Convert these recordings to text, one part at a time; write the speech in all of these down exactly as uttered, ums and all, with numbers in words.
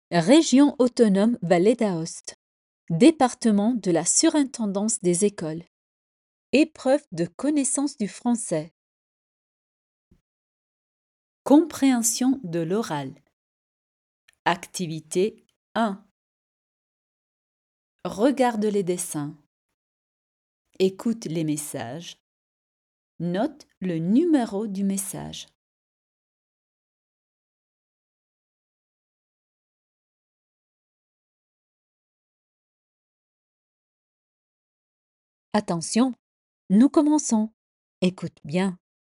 Région autonome Vallée d'Aoste. Département de la surintendance des écoles. Épreuve de connaissance du français. Compréhension de l'oral. Activité un. Regarde les dessins. Écoute les messages. Note le numéro du message. Attention, nous commençons. Écoute bien.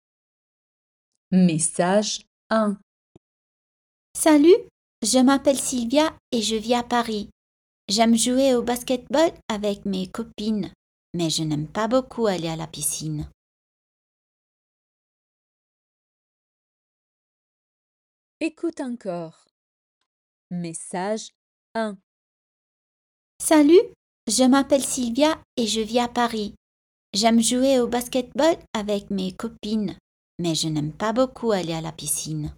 Message un. Salut, je m'appelle Sylvia et je vis à Paris. J'aime jouer au basketball avec mes copines, mais je n'aime pas beaucoup aller à la piscine. Écoute encore. Message un. Salut, je m'appelle Sylvia et je vis à Paris. J'aime jouer au basketball avec mes copines, mais je n'aime pas beaucoup aller à la piscine.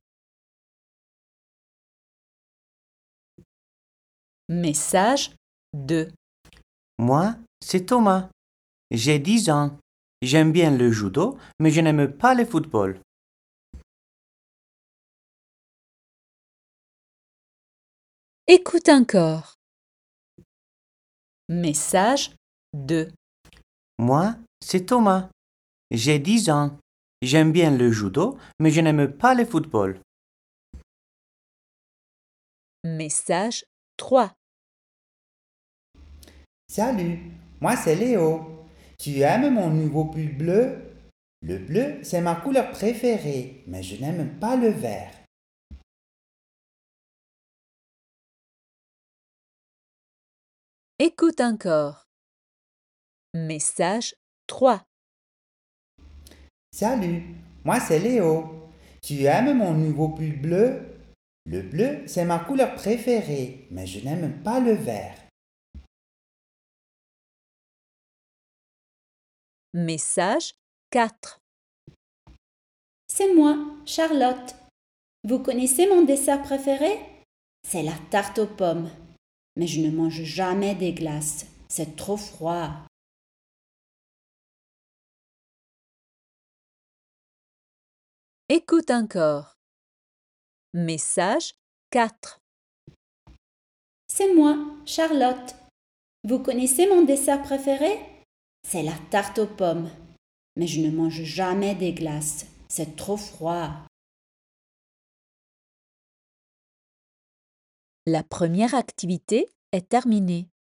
Message deux. Moi, c'est Thomas. J'ai dix ans. J'aime bien le judo, mais je n'aime pas le football. Écoute encore. Message deux. Moi, c'est Thomas. J'ai dix ans. J'aime bien le judo, mais je n'aime pas le football. Message trois. Salut, moi c'est Léo. Tu aimes mon nouveau pull bleu? Le bleu, c'est ma couleur préférée, mais je n'aime pas le vert. Écoute encore. Message trois. Salut, moi c'est Léo. Tu aimes mon nouveau pull bleu? Le bleu, c'est ma couleur préférée, mais je n'aime pas le vert. Message quatre. C'est moi, Charlotte. Vous connaissez mon dessert préféré? C'est la tarte aux pommes. Mais je ne mange jamais des glaces. C'est trop froid. Écoute encore. Message quatre. C'est moi, Charlotte. Vous connaissez mon dessert préféré? C'est la tarte aux pommes. Mais je ne mange jamais des glaces. C'est trop froid. La première activité est terminée.